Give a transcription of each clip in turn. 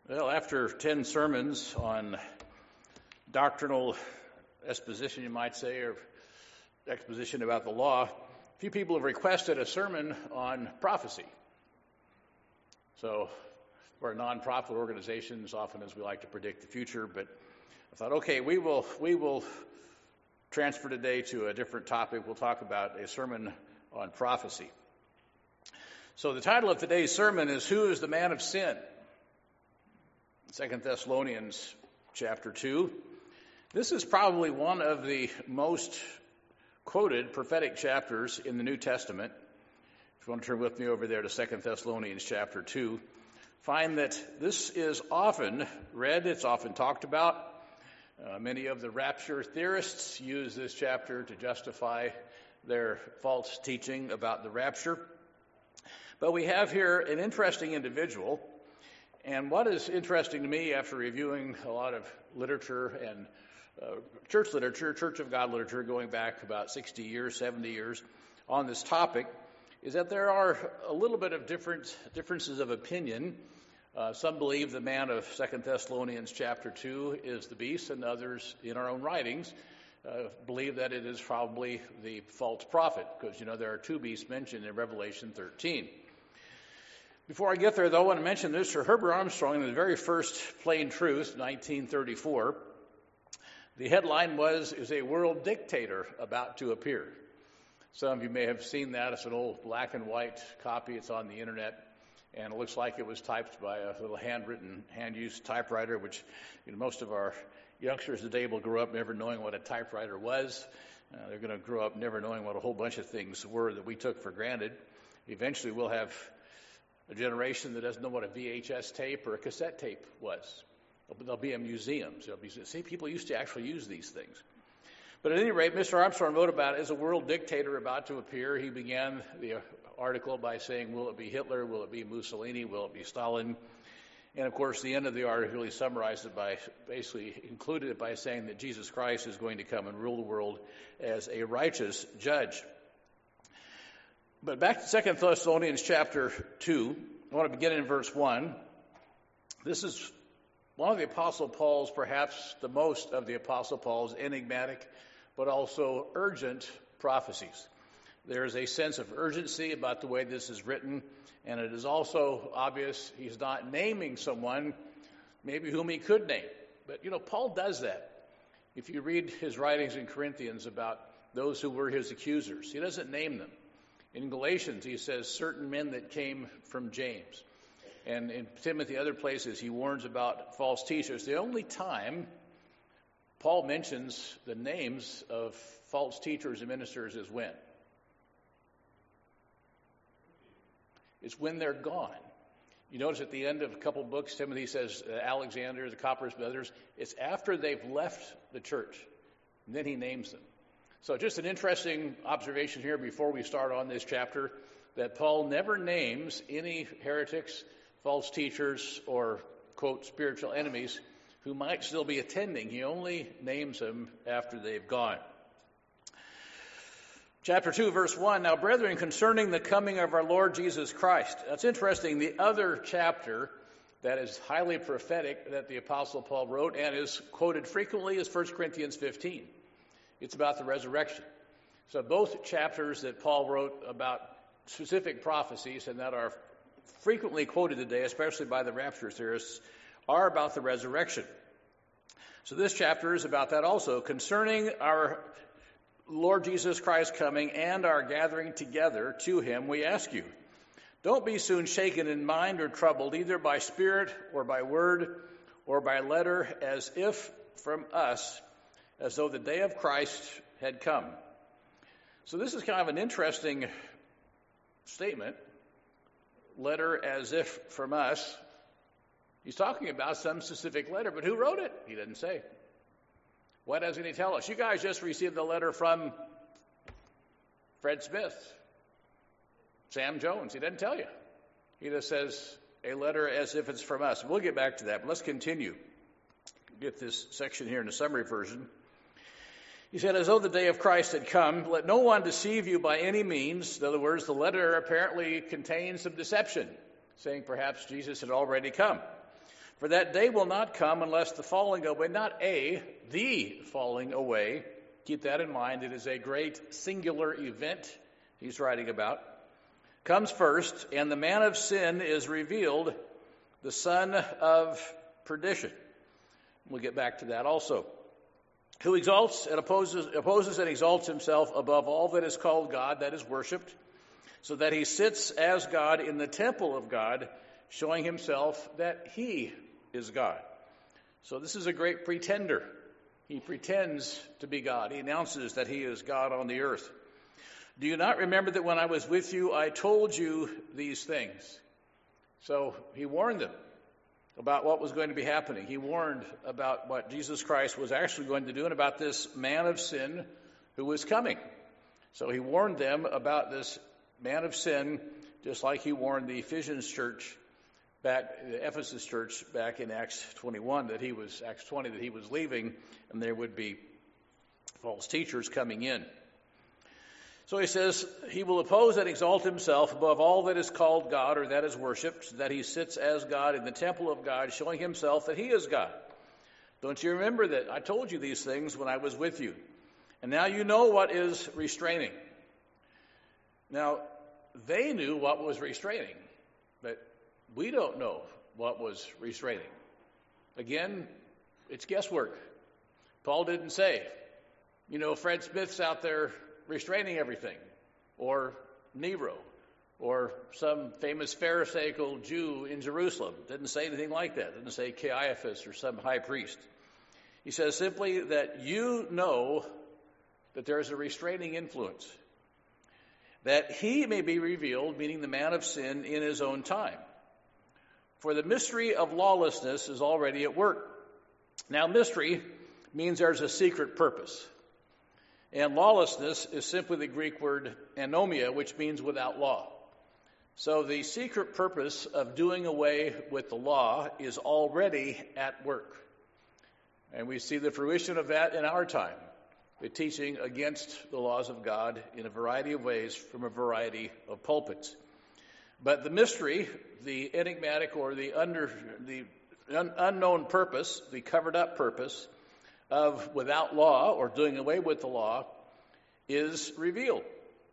Well, after 10 sermons on doctrinal exposition, you might say, or exposition about the law, a few people have requested a sermon on prophecy. So we're non-profit organizations, often as we like to predict the future, but I thought, okay, we will transfer today to a different topic. We'll talk about a sermon on prophecy. So the title of today's sermon is, Who is the Man of Sin? 2 Thessalonians chapter 2. This is probably one of the most quoted prophetic chapters in the New Testament. If you want to turn with me over there to 2 Thessalonians chapter 2, find that this is often read, it's often talked about. Many of the rapture theorists use this chapter to justify their false teaching about the rapture. But we have here an interesting individual. And what is interesting to me after reviewing a lot of literature and church literature, Church of God literature, going back about 60 years, 70 years on this topic, is that there are a little bit of differences of opinion. Some believe the man of 2 Thessalonians chapter 2 is the beast, and others in our own writings believe that it is probably the false prophet, because, there are two beasts mentioned in Revelation 13. Before I get there, though, I want to mention this. Sir Herbert Armstrong, in the very first Plain Truth, 1934, the headline was, Is a World Dictator About to Appear? Some of you may have seen that. It's an old black and white copy. It's on the internet, and it looks like it was typed by a little handwritten, hand-used typewriter, which most of our youngsters today will grow up never knowing what a typewriter was. They're going to grow up never knowing what a whole bunch of things were that we took for granted. Eventually, we'll have a generation that doesn't know what a VHS tape or a cassette tape was. There'll be in museums. See, people used to actually use these things. But at any rate, Mr. Armstrong wrote about it as a world dictator about to appear. He began the article by saying, will it be Hitler? Will it be Mussolini? Will it be Stalin? And, of course, the end of the article, he summarized it by basically included it by saying that Jesus Christ is going to come and rule the world as a righteous judge. But back to 2 Thessalonians chapter 2, I want to begin in verse 1. This is one of the Apostle Paul's, perhaps the most of the Apostle Paul's, enigmatic but also urgent prophecies. There is a sense of urgency about the way this is written, and it is also obvious he's not naming someone maybe whom he could name. But, Paul does that. If you read his writings in Corinthians about those who were his accusers, he doesn't name them. In Galatians, he says certain men that came from James. And in Timothy, other places, he warns about false teachers. The only time Paul mentions the names of false teachers and ministers is when? It's when they're gone. You notice at the end of a couple books, Timothy says Alexander, the Copperas, and others. It's after they've left the church. And then he names them. So just an interesting observation here before we start on this chapter, that Paul never names any heretics, false teachers, or, quote, spiritual enemies who might still be attending. He only names them after they've gone. Chapter 2, verse 1, Now, brethren, concerning the coming of our Lord Jesus Christ. That's interesting. The other chapter that is highly prophetic that the Apostle Paul wrote and is quoted frequently is 1 Corinthians 15. It's about the resurrection. So both chapters that Paul wrote about specific prophecies and that are frequently quoted today, especially by the rapture theorists, are about the resurrection. So this chapter is about that also. Concerning our Lord Jesus Christ coming and our gathering together to him, we ask you, don't be soon shaken in mind or troubled, either by spirit or by word or by letter, as if from us, as though the day of Christ had come. So this is kind of an interesting statement. Letter as if from us. He's talking about some specific letter, but who wrote it? He didn't say. Why doesn't he tell us? You guys just received a letter from Fred Smith, Sam Jones. He doesn't tell you. He just says a letter as if it's from us. We'll get back to that, but let's continue. Get this section here in the summary version. He said, as though the day of Christ had come, let no one deceive you by any means. In other words, the letter apparently contains some deception, saying perhaps Jesus had already come. For that day will not come unless the falling away, the falling away, keep that in mind, it is a great singular event he's writing about, comes first, and the man of sin is revealed, the son of perdition. We'll get back to that also. Who exalts and opposes and exalts himself above all that is called God, that is worshipped, so that he sits as God in the temple of God, showing himself that he is God. So this is a great pretender. He pretends to be God. He announces that he is God on the earth. Do you not remember that when I was with you, I told you these things? So he warned them about what was going to be happening. He warned about what Jesus Christ was actually going to do and about this man of sin who was coming. So he warned them about this man of sin, just like he warned the Ephesians church the Ephesus church back in Acts 20 that he was leaving, and there would be false teachers coming in. So he says, he will oppose and exalt himself above all that is called God or that is worshipped, so that he sits as God in the temple of God, showing himself that he is God. Don't you remember that I told you these things when I was with you? And now you know what is restraining. Now, they knew what was restraining, but we don't know what was restraining. Again, it's guesswork. Paul didn't say, Fred Smith's out there restraining everything, or Nero, or some famous Pharisaical Jew in Jerusalem. Didn't say anything like that. Didn't say Caiaphas or some high priest. He says simply that you know that there is a restraining influence, that he may be revealed, meaning the man of sin, in his own time. For the mystery of lawlessness is already at work. Now, mystery means there's a secret purpose. And lawlessness is simply the Greek word anomia, which means without law. So the secret purpose of doing away with the law is already at work. And we see the fruition of that in our time, the teaching against the laws of God in a variety of ways from a variety of pulpits. But the mystery, the enigmatic or the unknown purpose, the covered up purpose of without law or doing away with the law is revealed.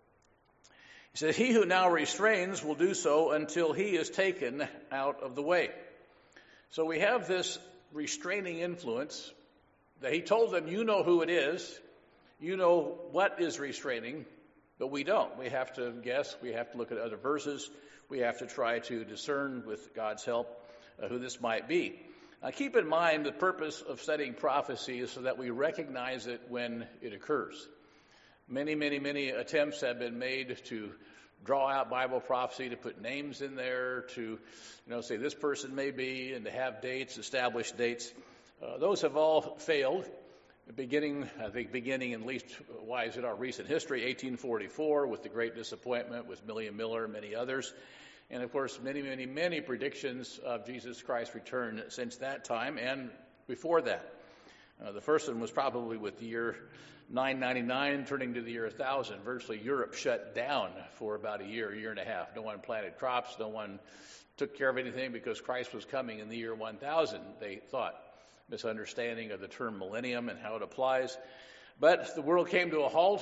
He said, he who now restrains will do so until he is taken out of the way. So we have this restraining influence that he told them, you know who it is, you know what is restraining, but we don't. We have to guess, we have to look at other verses, we have to try to discern with God's help who this might be. Now keep in mind the purpose of studying prophecy is so that we recognize it when it occurs. Many attempts have been made to draw out Bible prophecy, to put names in there, to say this person may be, and to have dates, establish dates. Those have all failed. Beginning at least wise in our recent history, 1844, with the Great Disappointment, with William Miller and many others. And of course, many predictions of Jesus Christ's return since that time and before that. The first one was probably with the year 999 turning to the year 1000. Virtually Europe shut down for about a year and a half. No one planted crops. No one took care of anything because Christ was coming in the year 1000, they thought. Misunderstanding of the term millennium and how it applies. But the world came to a halt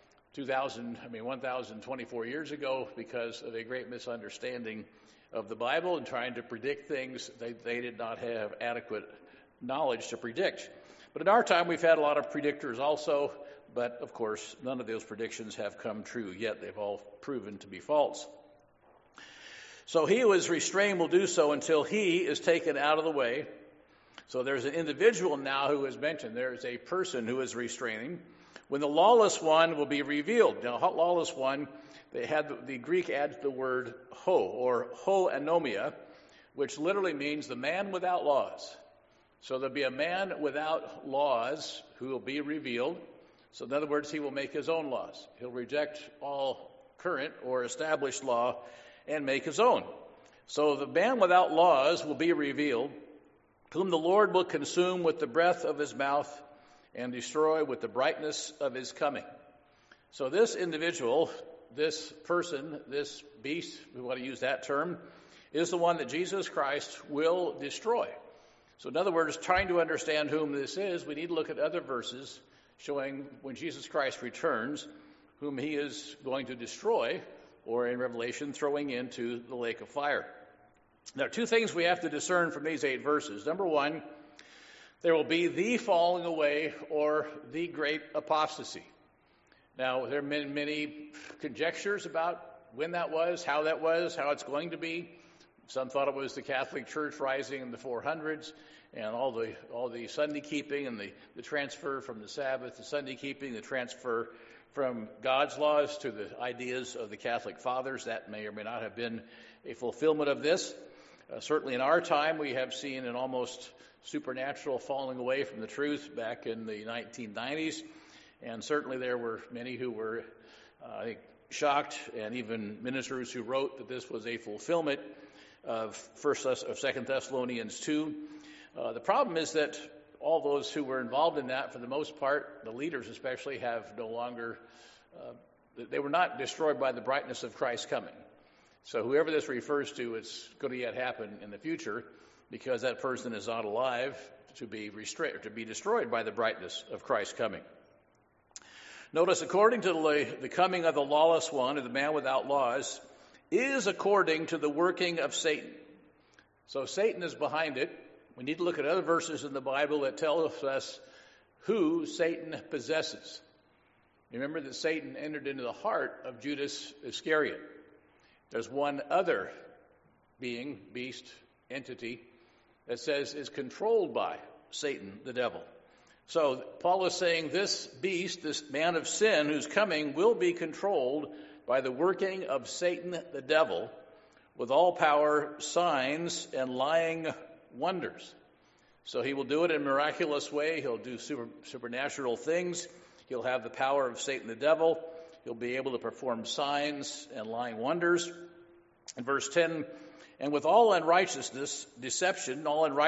1,024 years ago because of a great misunderstanding of the Bible and trying to predict things they did not have adequate knowledge to predict. But in our time, we've had a lot of predictors also, but of course, none of those predictions have come true yet. They've all proven to be false. So he who is restrained will do so until he is taken out of the way. So there's an individual now who is mentioned. There's a person who is restraining. When the lawless one will be revealed. Now, lawless one, the Greek adds the word ho, or ho anomia, which literally means the man without laws. So there'll be a man without laws who will be revealed. So in other words, he will make his own laws. He'll reject all current or established law and make his own. So the man without laws will be revealed, whom the Lord will consume with the breath of his mouth and destroy with the brightness of his coming. So this individual, this person, this beast, we want to use that term, is the one that Jesus Christ will destroy. So in other words, trying to understand whom this is, we need to look at other verses showing when Jesus Christ returns, whom he is going to destroy, or in Revelation, throwing into the lake of fire. There are two things we have to discern from these 8 verses. Number one, there will be the falling away or the great apostasy. Now, there have been many conjectures about when that was, how it's going to be. Some thought it was the Catholic Church rising in the 400s, and all the Sunday keeping and the transfer from the Sabbath to Sunday keeping, the transfer from God's laws to the ideas of the Catholic Fathers. That may or may not have been a fulfillment of this. Certainly in our time, we have seen an almost supernatural falling away from the truth back in the 1990s. And certainly there were many who were, I think, shocked, and even ministers who wrote that this was a fulfillment of 2 Thessalonians 2. The problem is that all those who were involved in that, for the most part, the leaders especially, have no longer, they were not destroyed by the brightness of Christ's coming. So whoever this refers to, it's going to yet happen in the future, because that person is not alive to be destroyed by the brightness of Christ's coming. Notice, according to the coming of the lawless one, or the man without laws, is according to the working of Satan. So Satan is behind it. We need to look at other verses in the Bible that tell us who Satan possesses. Remember that Satan entered into the heart of Judas Iscariot. There's one other being, beast, entity, that says is controlled by Satan, the devil. So Paul is saying this beast, this man of sin who's coming, will be controlled by the working of Satan, the devil, with all power, signs, and lying wonders. So he will do it in a miraculous way. He'll do supernatural things. He'll have the power of Satan, the devil. He'll be able to perform signs and lying wonders. In verse 10, and with all unrighteousness, deception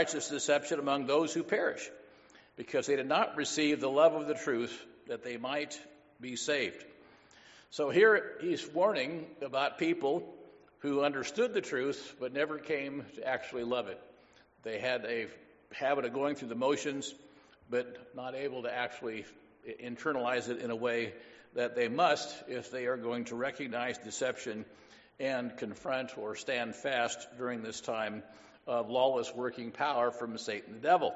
among those who perish, because they did not receive the love of the truth, that they might be saved. So here he's warning about people who understood the truth, but never came to actually love it. They had a habit of going through the motions, but not able to actually internalize it in a way that they must if they are going to recognize deception and confront or stand fast during this time of lawless working power from Satan the devil.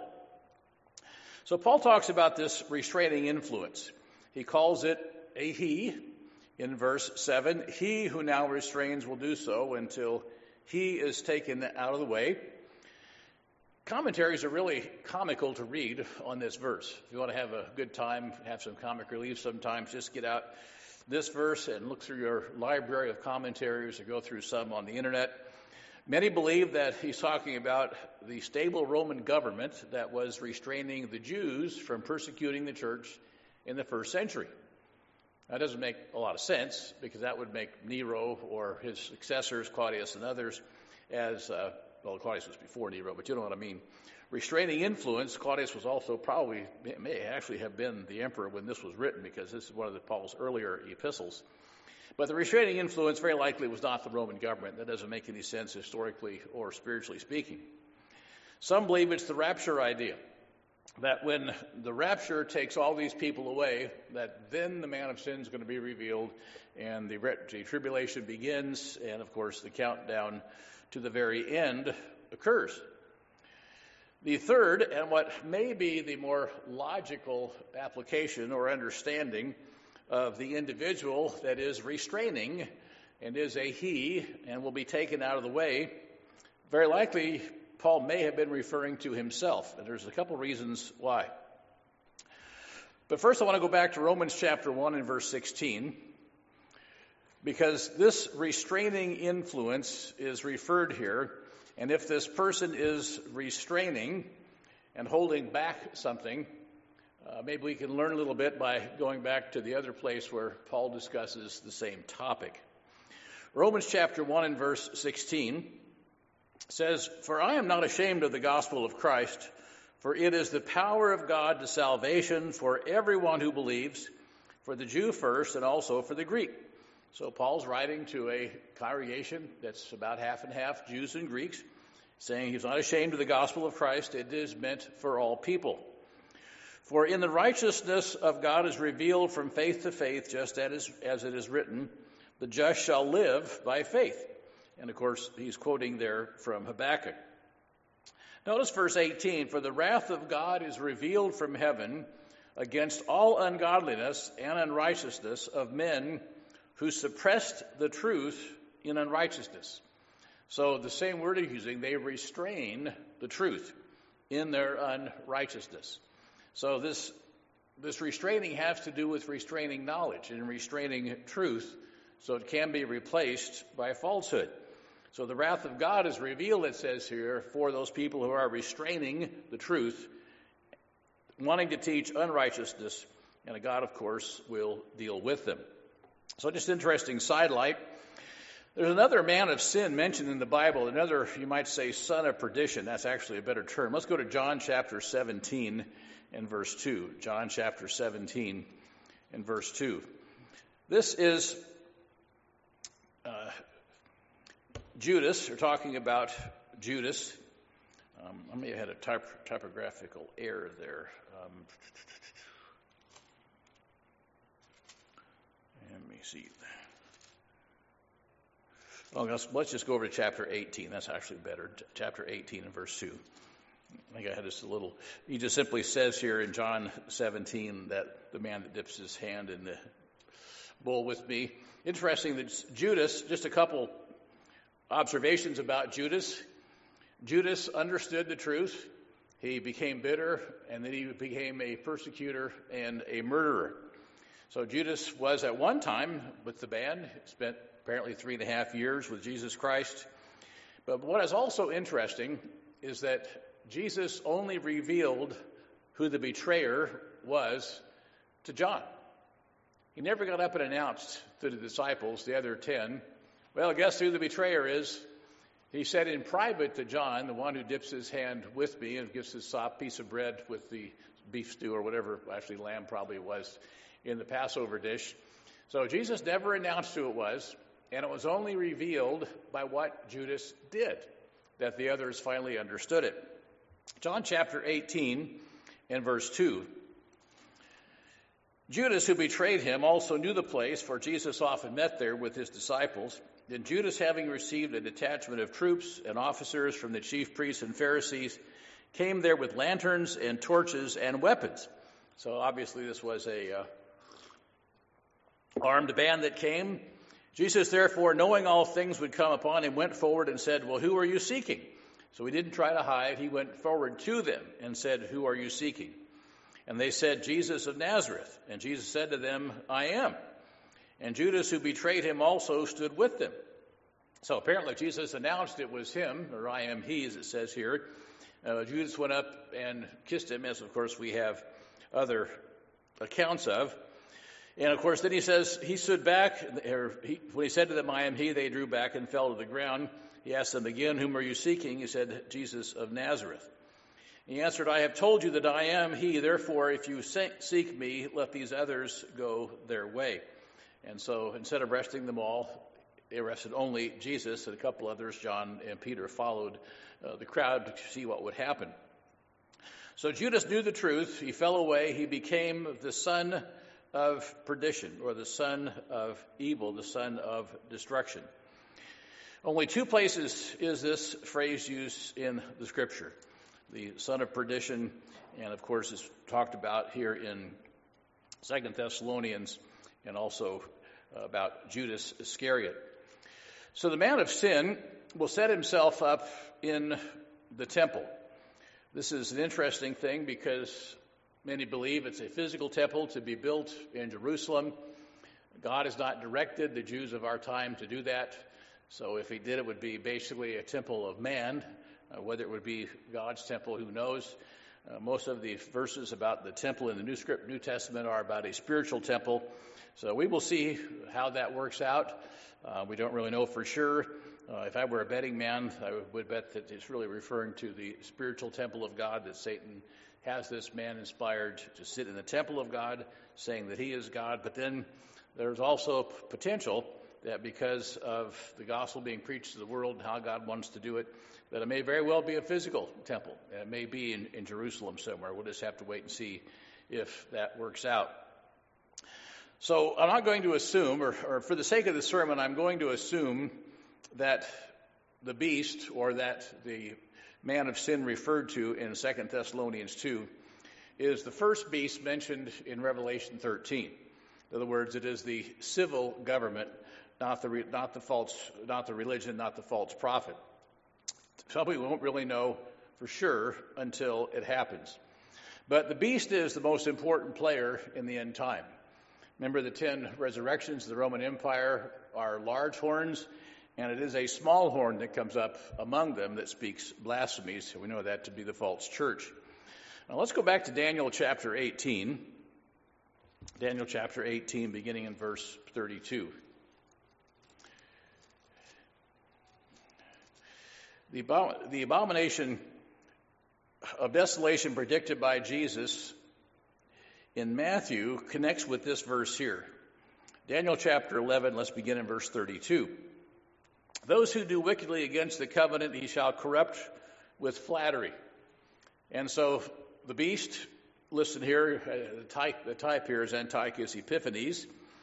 So Paul talks about this restraining influence. He calls it a he in verse 7. He who now restrains will do so until he is taken out of the way. Commentaries are really comical to read on this verse. If you want to have a good time, have some comic relief sometimes, just get out this verse and look through your library of commentaries or go through some on the internet. Many believe that he's talking about the stable Roman government that was restraining the Jews from persecuting the church in the first century. That doesn't make a lot of sense, because that would make Nero or his successors, Claudius and others, as Claudius was before Nero, but you know what I mean. Restraining influence. Claudius was also may actually have been the emperor when this was written, because this is one of Paul's earlier epistles. But the restraining influence very likely was not the Roman government. That doesn't make any sense historically or spiritually speaking. Some believe it's the rapture idea, that when the rapture takes all these people away, that then the man of sin is going to be revealed, and the tribulation begins, and of course the countdown to the very end occurs. The third, and what may be the more logical application or understanding of the individual that is restraining and is a he and will be taken out of the way, very likely Paul may have been referring to himself, and there's a couple reasons why. But first I want to go back to Romans chapter 1 and verse 16, because this restraining influence is referred here, and if this person is restraining and holding back something, maybe we can learn a little bit by going back to the other place where Paul discusses the same topic. Romans chapter 1 and verse 16 says, "For I am not ashamed of the gospel of Christ, for it is the power of God to salvation for everyone who believes, for the Jew first and also for the Greek." So Paul's writing to a congregation that's about half and half, Jews and Greeks, saying he's not ashamed of the gospel of Christ. It is meant for all people. For in the righteousness of God is revealed from faith to faith, just as it is written, the just shall live by faith. And of course, he's quoting there from Habakkuk. Notice verse 18, for the wrath of God is revealed from heaven against all ungodliness and unrighteousness of men who suppressed the truth in unrighteousness. So the same word he's using, they restrain the truth in their unrighteousness. So this restraining has to do with restraining knowledge and restraining truth, so it can be replaced by falsehood. So the wrath of God is revealed, it says here, for those people who are restraining the truth, wanting to teach unrighteousness, and God, of course, will deal with them. So just interesting sidelight. There's another man of sin mentioned in the Bible, another, you might say, son of perdition. That's actually a better term. Let's go to John chapter 17 and verse 2. John chapter 17 and verse 2. This is Judas. We're talking about Judas. I may have had a typographical error there. Let me see. Oh, let's just go over to chapter 18. That's actually better. Chapter 18 and verse 2. I think I had this a little. He just simply says here in John 17 that the man that dips his hand in the bowl with me. Interesting that Judas, just a couple observations about Judas. Judas understood the truth. He became bitter, and then he became a persecutor and a murderer. So Judas was at one time with the band, spent apparently 3.5 years with Jesus Christ. But what is also interesting is that Jesus only revealed who the betrayer was to John. He never got up and announced to the disciples, the other 10, well, guess who the betrayer is? He said in private to John, the one who dips his hand with me and gives his piece of bread with the beef stew or whatever, actually lamb probably was, in the Passover dish. So Jesus never announced who it was, and it was only revealed by what Judas did, that the others finally understood it. John chapter 18 and verse 2. Judas, who betrayed him, also knew the place, for Jesus often met there with his disciples. Then Judas, having received a detachment of troops and officers from the chief priests and Pharisees, came there with lanterns and torches and weapons. So obviously this was a armed band that came. Jesus, therefore, knowing all things would come upon him, went forward and said, well, who are you seeking? So he didn't try to hide. He went forward to them and said, who are you seeking? And they said, Jesus of Nazareth. And Jesus said to them, I am. And Judas, who betrayed him, also stood with them. So apparently Jesus announced it was him, or I am he, as it says here. Judas went up and kissed him, as of course we have other accounts of. And of course then he says, he stood back, when he said to them, I am he, they drew back and fell to the ground. He asked them again, whom are you seeking? He said, Jesus of Nazareth. He answered, I have told you that I am he, therefore if you seek me, let these others go their way. And so instead of arresting them all, they arrested only Jesus, and a couple others, John and Peter, followed the crowd to see what would happen. So Judas knew the truth. He fell away. He became the son of perdition, or the son of evil, the son of destruction. Only 2 places is this phrase used in the Scripture. The son of perdition, and of course is talked about here in 2 Thessalonians, and also about Judas Iscariot. So the man of sin will set himself up in the temple. This is an interesting thing because many believe it's a physical temple to be built in Jerusalem. God has not directed the Jews of our time to do that. So if he did, it would be basically a temple of man. Whether it would be God's temple, who knows? Most of the verses about the temple in the New Testament are about a spiritual temple. So we will see how that works out. We don't really know for sure. If I were a betting man, I would bet that it's really referring to the spiritual temple of God, that Satan has this man inspired to sit in the temple of God, saying that he is God. But then there's also potential that because of the gospel being preached to the world and how God wants to do it, that it may very well be a physical temple. And it may be in Jerusalem somewhere. We'll just have to wait and see if that works out. So I'm not going to assume, or for the sake of the sermon, I'm going to assume that the beast, or that the man of sin referred to in 2 Thessalonians 2, is the first beast mentioned in Revelation 13. In other words, it is the civil government, not the religion, not the false prophet. Somebody won't really know for sure until it happens. But the beast is the most important player in the end time. Remember, the 10 resurrections of the Roman Empire are large horns, and it is a small horn that comes up among them that speaks blasphemies. We know that to be the false church. Now let's go back to Daniel chapter 18. Daniel chapter 18, beginning in verse 32. The abomination of desolation predicted by Jesus in Matthew connects with this verse here. Daniel chapter 11, let's begin in verse 32. Those who do wickedly against the covenant he shall corrupt with flattery. And so the beast, listed here, the type here is Antiochus Epiphanes.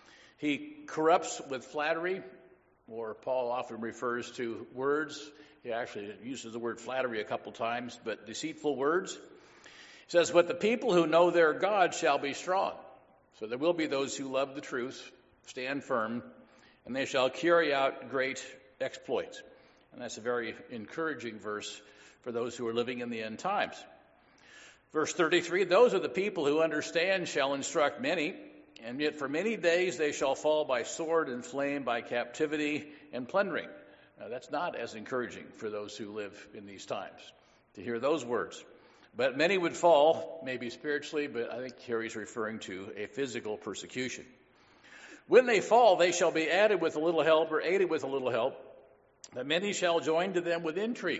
He corrupts with flattery, or Paul often refers to words. He actually uses the word flattery a couple times, but deceitful words. He says, but the people who know their God shall be strong. So there will be those who love the truth, stand firm, and they shall carry out great exploits. And that's a very encouraging verse for those who are living in the end times. Verse 33, those are the people who understand shall instruct many, and yet for many days they shall fall by sword and flame, by captivity and plundering. Now, that's not as encouraging for those who live in these times to hear those words. But many would fall, maybe spiritually, but I think here he's referring to a physical persecution. When they fall, they shall be added with a little help, or aided with a little help, but many shall join to them with intrigue.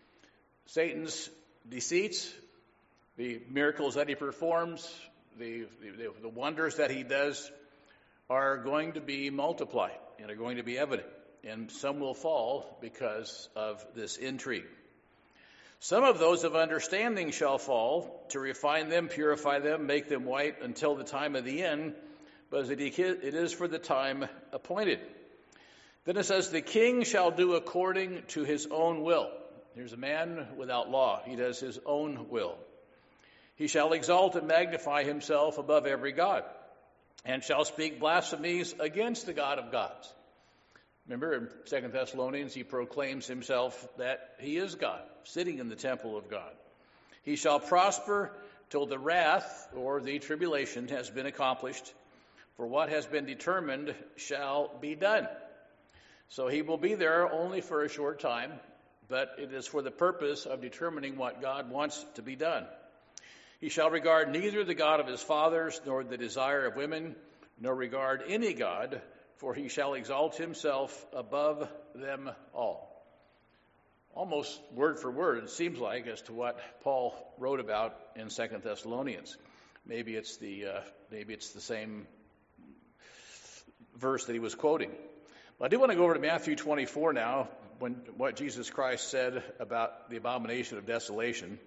Satan's deceits, the miracles that he performs, the wonders that he does are going to be multiplied and are going to be evident. And some will fall because of this intrigue. Some of those of understanding shall fall, to refine them, purify them, make them white until the time of the end, but it is for the time appointed. Then it says, the king shall do according to his own will. Here's a man without law. He does his own will. He shall exalt and magnify himself above every god, and shall speak blasphemies against the God of gods. Remember, in 2 Thessalonians, he proclaims himself that he is God, sitting in the temple of God. He shall prosper till the wrath, or the tribulation, has been accomplished, for what has been determined shall be done. So he will be there only for a short time, but it is for the purpose of determining what God wants to be done. He shall regard neither the God of his fathers, nor the desire of women, nor regard any God, for he shall exalt himself above them all. Almost word for word, it seems like, as to what Paul wrote about in 2 Thessalonians. Maybe it's the same verse that he was quoting. But I do want to go over to Matthew 24 now, when what Jesus Christ said about the abomination of desolation.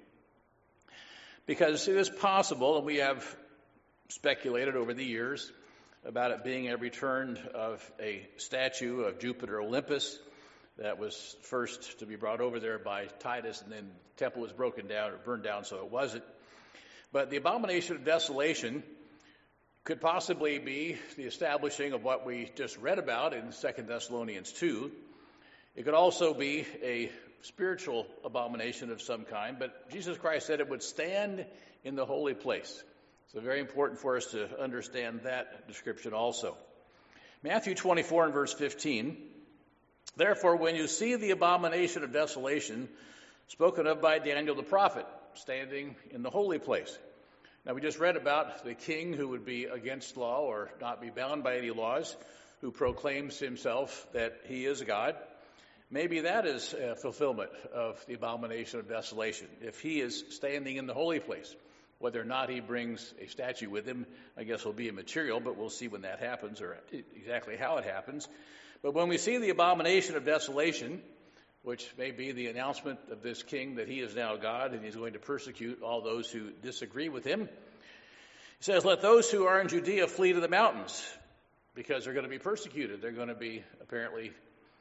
Because it is possible, and we have speculated over the years about it being a return of a statue of Jupiter Olympus that was first to be brought over there by Titus, and then the temple was broken down or burned down, so it wasn't. But the abomination of desolation could possibly be the establishing of what we just read about in 2 Thessalonians 2. It could also be a spiritual abomination of some kind, but Jesus Christ said it would stand in the holy place. So very important for us to understand that description also. Matthew 24 and verse 15. Therefore, when you see the abomination of desolation spoken of by Daniel the prophet, standing in the holy place. Now, we just read about the king who would be against law or not be bound by any laws, who proclaims himself that he is God. Maybe that is a fulfillment of the abomination of desolation. If he is standing in the holy place, whether or not he brings a statue with him, I guess will be immaterial, but we'll see when that happens or exactly how it happens. But when we see the abomination of desolation, which may be the announcement of this king that he is now God and he's going to persecute all those who disagree with him, he says, let those who are in Judea flee to the mountains, because they're going to be persecuted. They're going to be, apparently,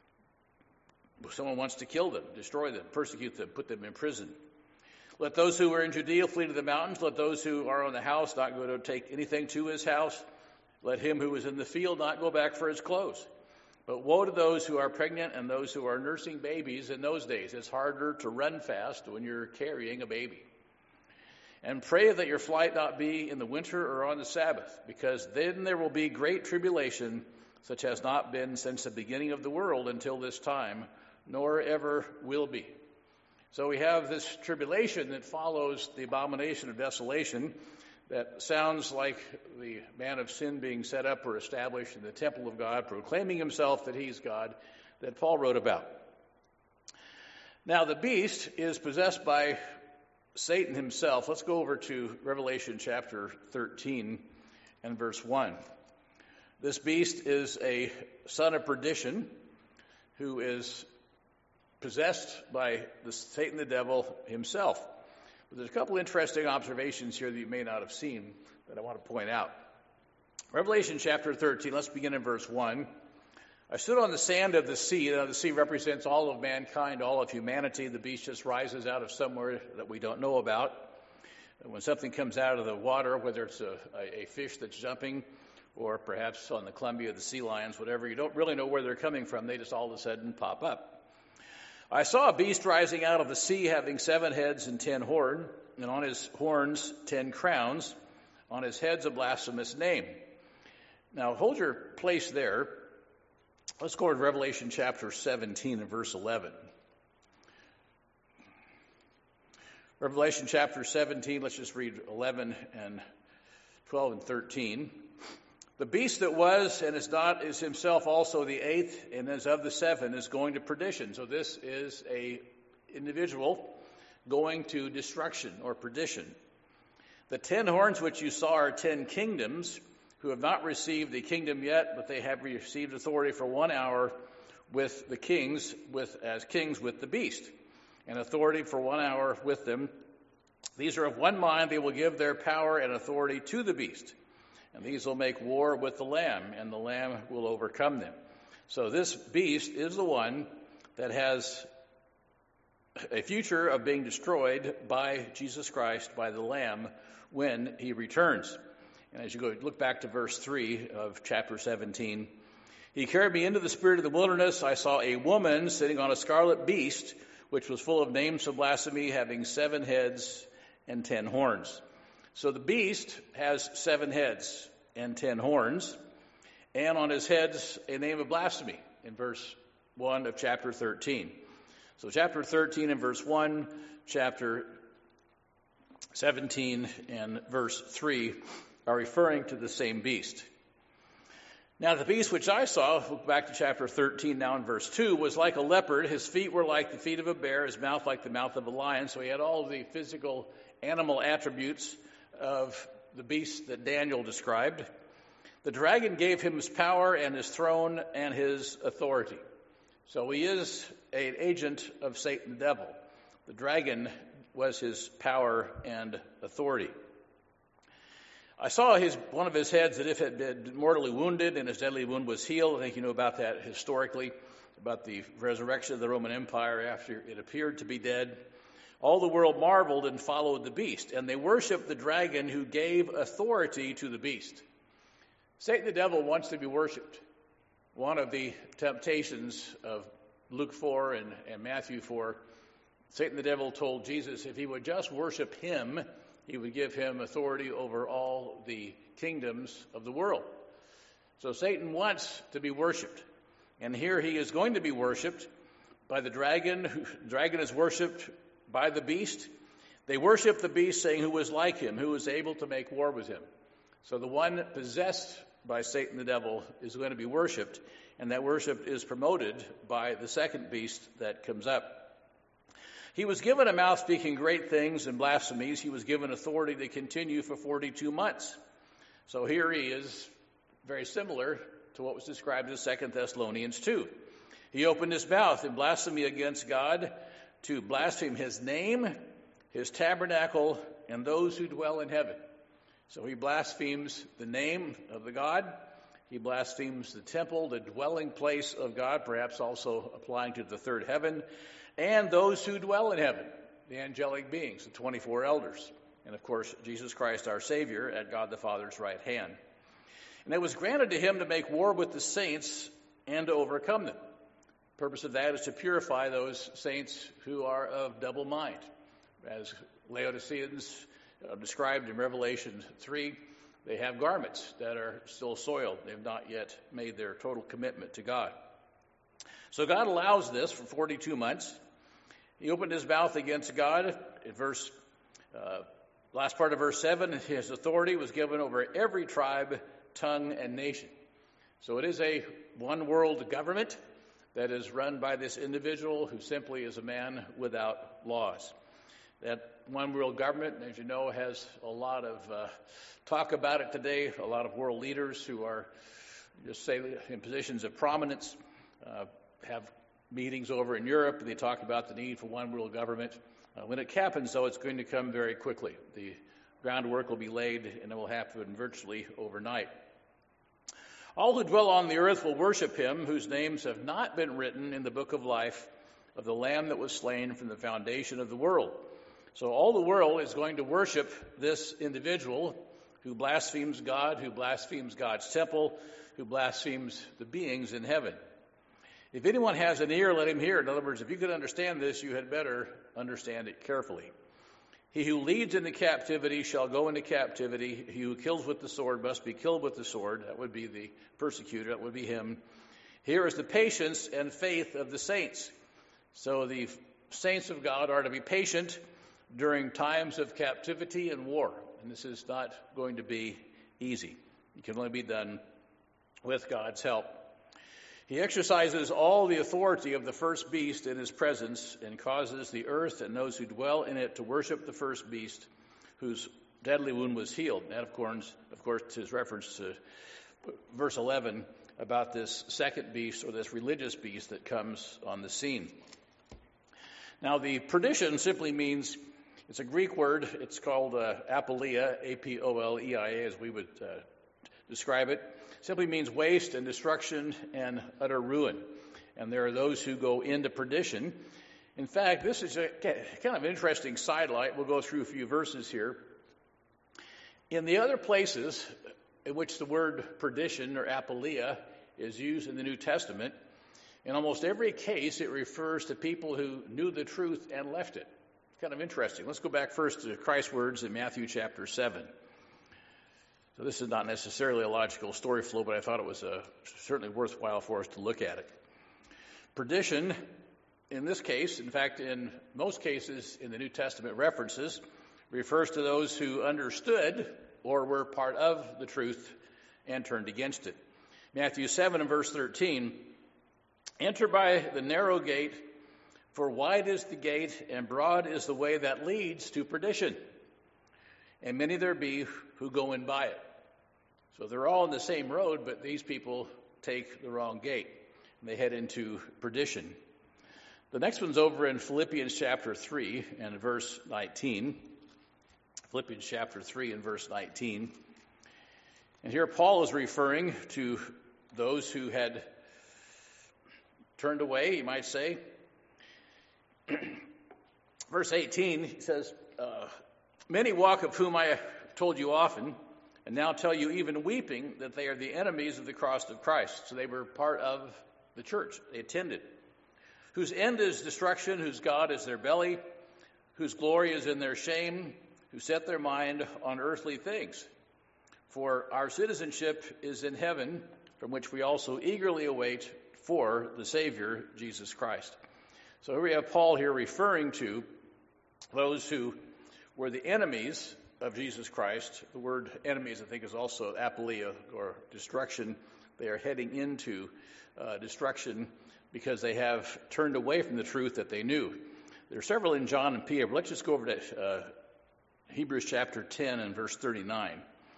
someone wants to kill them, destroy them, persecute them, put them in prison. Let those who are in Judea flee to the mountains. Let those who are in the house not go to take anything to his house. Let him who is in the field not go back for his clothes. But woe to those who are pregnant and those who are nursing babies in those days. It's harder to run fast when you're carrying a baby. And pray that your flight not be in the winter or on the Sabbath, because then there will be great tribulation, such as not been since the beginning of the world until this time, nor ever will be. So we have this tribulation that follows the abomination of desolation that sounds like the man of sin being set up or established in the temple of God, proclaiming himself that he's God, that Paul wrote about. Now, the beast is possessed by Satan himself. Let's go over to Revelation chapter 13 and verse 1. This beast is a son of perdition who is possessed by Satan the devil himself. But there's a couple interesting observations here that you may not have seen that I want to point out. Revelation chapter 13, let's begin in verse 1. I stood on the sand of the sea. Now, the sea represents all of mankind, all of humanity. The beast just rises out of somewhere that we don't know about. And when something comes out of the water, whether it's a fish that's jumping or perhaps on the Columbia, the sea lions, whatever, you don't really know where they're coming from. They just all of a sudden pop up. I saw a beast rising out of the sea, having 7 heads and 10 horns, and on his horns 10 crowns, on his heads a blasphemous name. Now, hold your place there. Let's go to Revelation chapter 17 and verse 11. Revelation chapter 17, let's just read 11 and 12 and 13. The beast that was and is not is himself also the 8th, and is of the 7, is going to perdition. So this is a individual going to destruction or perdition. The 10 horns which you saw are 10 kingdoms, who have not received a kingdom yet, but they have received authority for 1 hour with the kings, as kings with the beast, and authority for 1 hour with them. These are of one mind. They will give their power and authority to the beast. And these will make war with the Lamb, and the Lamb will overcome them. So this beast is the one that has a future of being destroyed by Jesus Christ, by the Lamb, when he returns. And as you go look back to verse 3 of chapter 17, he carried me into the spirit of the wilderness. I saw a woman sitting on a scarlet beast, which was full of names of blasphemy, having 7 heads and 10 horns. So the beast has 7 heads and 10 horns, and on his heads a name of blasphemy in verse 1 of chapter 13. So chapter 13 and verse 1, chapter 17 and verse 3 are referring to the same beast. Now the beast which I saw, look back to chapter 13 now in verse 2, was like a leopard. His feet were like the feet of a bear, his mouth like the mouth of a lion. So he had all the physical animal attributes of the beast that Daniel described. The dragon gave him his power and his throne and his authority. So he is an agent of Satan the devil. The dragon was his power and authority. I saw one of his heads that if it had been mortally wounded, and his deadly wound was healed. I think you know about that historically, about the resurrection of the Roman Empire after it appeared to be dead. All the world marveled and followed the beast, and they worshiped the dragon who gave authority to the beast. Satan the devil wants to be worshipped. One of the temptations of Luke 4 and Matthew 4, Satan the devil told Jesus if he would just worship him, he would give him authority over all the kingdoms of the world. So Satan wants to be worshipped. And here he is going to be worshipped by the dragon. The dragon is worshipped by the beast. They worship the beast, saying who was like him, who was able to make war with him. So the one possessed by Satan the devil is going to be worshipped, and that worship is promoted by the second beast that comes up. He was given a mouth speaking great things and blasphemies. He was given authority to continue for 42 months. So here he is, very similar to what was described in 2 Thessalonians 2. He opened his mouth in blasphemy against God to blaspheme his name, his tabernacle, and those who dwell in heaven. So he blasphemes the name of the God. He blasphemes the temple, the dwelling place of God, perhaps also applying to the third heaven, and those who dwell in heaven, the angelic beings, the 24 elders, and of course, Jesus Christ, our Savior, at God the Father's right hand. And it was granted to him to make war with the saints and to overcome them. The purpose of that is to purify those saints who are of double mind. As Laodiceans described in Revelation 3, they have garments that are still soiled. They've not yet made their total commitment to God. So God allows this for 42 months. He opened his mouth against God. In last part of verse 7, his authority was given over every tribe, tongue, and nation. So it is a one world government that is run by this individual who simply is a man without laws. That one world government, as you know, has a lot of talk about it today. A lot of world leaders who are, just say, in positions of prominence, have meetings over in Europe, and they talk about the need for one world government. When it happens, though, it's going to come very quickly. The groundwork will be laid, and it will happen virtually overnight. All who dwell on the earth will worship him, whose names have not been written in the book of life of the Lamb that was slain from the foundation of the world. So all the world is going to worship this individual who blasphemes God, who blasphemes God's temple, who blasphemes the beings in heaven. If anyone has an ear, let him hear. In other words, if you could understand this, you had better understand it carefully. He who leads into captivity shall go into captivity. He who kills with the sword must be killed with the sword. That would be the persecutor. That would be him. Here is the patience and faith of the saints. So the saints of God are to be patient during times of captivity and war. And this is not going to be easy. It can only be done with God's help. He exercises all the authority of the first beast in his presence and causes the earth and those who dwell in it to worship the first beast whose deadly wound was healed. And that, of course, is reference to verse 11 about this second beast or this religious beast that comes on the scene. Now, the perdition simply means, it's a Greek word. It's called apoleia, A-P-O-L-E-I-A, as we would describe it. Simply means waste and destruction and utter ruin. And there are those who go into perdition. In fact, this is a kind of interesting sidelight. We'll go through a few verses here. In the other places in which the word perdition or apoleia is used in the New Testament, in almost every case it refers to people who knew the truth and left it. It's kind of interesting. Let's go back first to Christ's words in Matthew chapter 7. So this is not necessarily a logical story flow, but I thought it was certainly worthwhile for us to look at it. Perdition, in this case, in fact, in most cases in the New Testament references, refers to those who understood or were part of the truth and turned against it. Matthew 7 and verse 13, enter by the narrow gate, for wide is the gate and broad is the way that leads to perdition, and many there be who go in by it. So they're all on the same road, but these people take the wrong gate, and they head into perdition. The next one's over in Philippians chapter 3 and verse 19. Philippians chapter 3 and verse 19. And here Paul is referring to those who had turned away, you might say. Verse 18, he says, many walk of whom I have told you often, and now tell you even weeping that they are the enemies of the cross of Christ. So they were part of the church. They attended. Whose end is destruction, whose God is their belly, whose glory is in their shame, who set their mind on earthly things. For our citizenship is in heaven, from which we also eagerly await for the Savior, Jesus Christ. So here we have Paul here referring to those who were the enemies of Jesus Christ. The word enemies, I think, is also apoleia, or destruction. They are heading into destruction because they have turned away from the truth that they knew. There are several in John and Peter, but let's just go over to Hebrews chapter 10 and verse 39.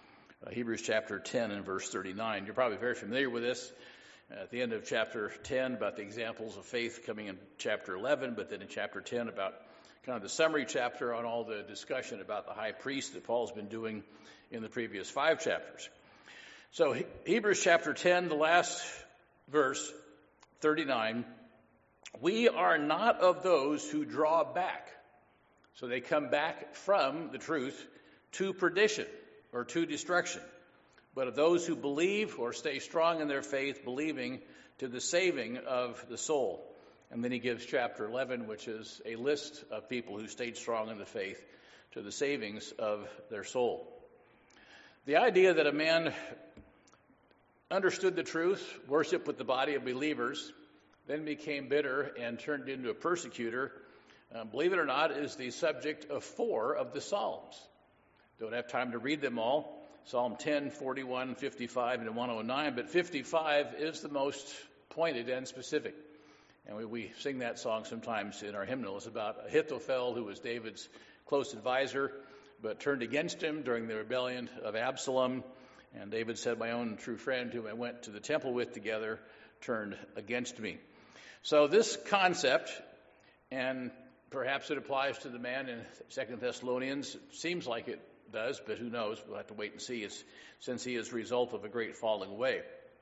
Hebrews chapter 10 and verse 39. You're probably very familiar with this. At the end of chapter 10 about the examples of faith coming in chapter 11, but then in chapter 10 about kind of the summary chapter on all the discussion about the high priest that Paul's been doing in the previous 5 chapters. So Hebrews chapter 10, the last verse, 39, we are not of those who draw back. So they come back from the truth to perdition or to destruction, but of those who believe or stay strong in their faith, believing to the saving of the soul. And then he gives chapter 11, which is a list of people who stayed strong in the faith to the savings of their soul. The idea that a man understood the truth, worshiped with the body of believers, then became bitter and turned into a persecutor, believe it or not, is the subject of 4 of the Psalms. Don't have time to read them all. Psalm 10, 41, 55, and 109, but 55 is the most pointed and specific. And we sing that song sometimes in our hymnal. It's about Ahithophel, who was David's close advisor, but turned against him during the rebellion of Absalom. And David said, my own true friend, whom I went to the temple with together, turned against me. So this concept, and perhaps it applies to the man in 2 Thessalonians. It seems like it does, but who knows? We'll have to wait and see, since he is the result of a great falling away.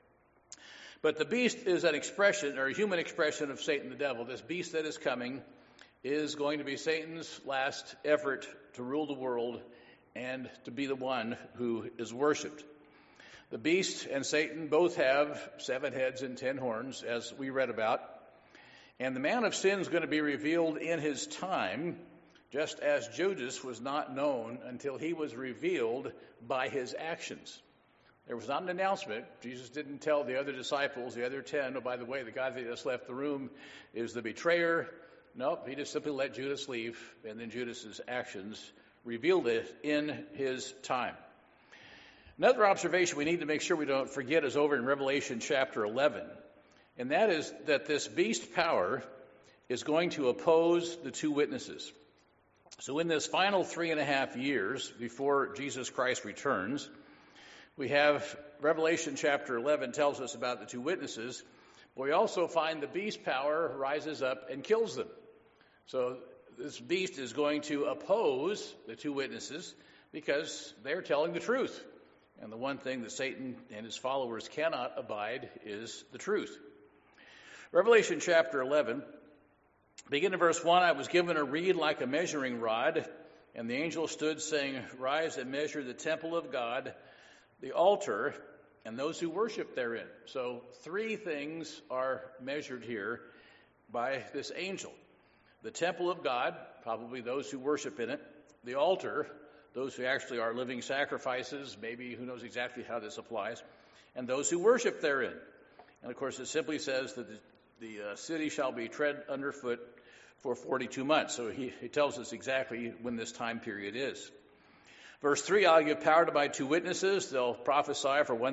But the beast is an expression, or a human expression of Satan the devil. This beast that is coming is going to be Satan's last effort to rule the world and to be the one who is worshipped. The beast and Satan both have 7 heads and 10 horns, as we read about. And the man of sin is going to be revealed in his time, just as Judas was not known until he was revealed by his actions. There was not an announcement. Jesus didn't tell the other disciples, the other 10, oh, by the way, the guy that just left the room is the betrayer. Nope, he just simply let Judas leave, and then Judas's actions revealed it in his time. Another observation we need to make sure we don't forget is over in Revelation chapter 11, and that is that this beast power is going to oppose the 2 witnesses. So in this final 3.5 years before Jesus Christ returns, we have Revelation chapter 11 tells us about the 2 witnesses, but we also find the beast power rises up and kills them. So this beast is going to oppose the 2 witnesses because they're telling the truth. And the one thing that Satan and his followers cannot abide is the truth. Revelation chapter 11, beginning in verse 1, I was given a reed like a measuring rod, and the angel stood saying, rise and measure the temple of God, the altar, and those who worship therein. So 3 things are measured here by this angel. The temple of God, probably those who worship in it. The altar, those who actually are living sacrifices, maybe who knows exactly how this applies. And those who worship therein. And of course it simply says that the city shall be tread underfoot for 42 months. So he tells us exactly when this time period is. Verse 3, I'll give power to my 2 witnesses. They'll prophesy for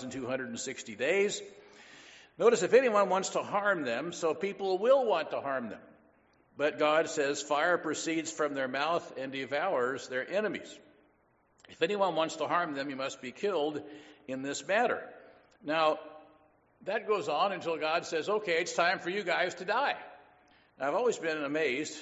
1,260 days. Notice if anyone wants to harm them, so people will want to harm them. But God says fire proceeds from their mouth and devours their enemies. If anyone wants to harm them, he must be killed in this matter. Now, that goes on until God says, okay, it's time for you guys to die. Now, I've always been amazed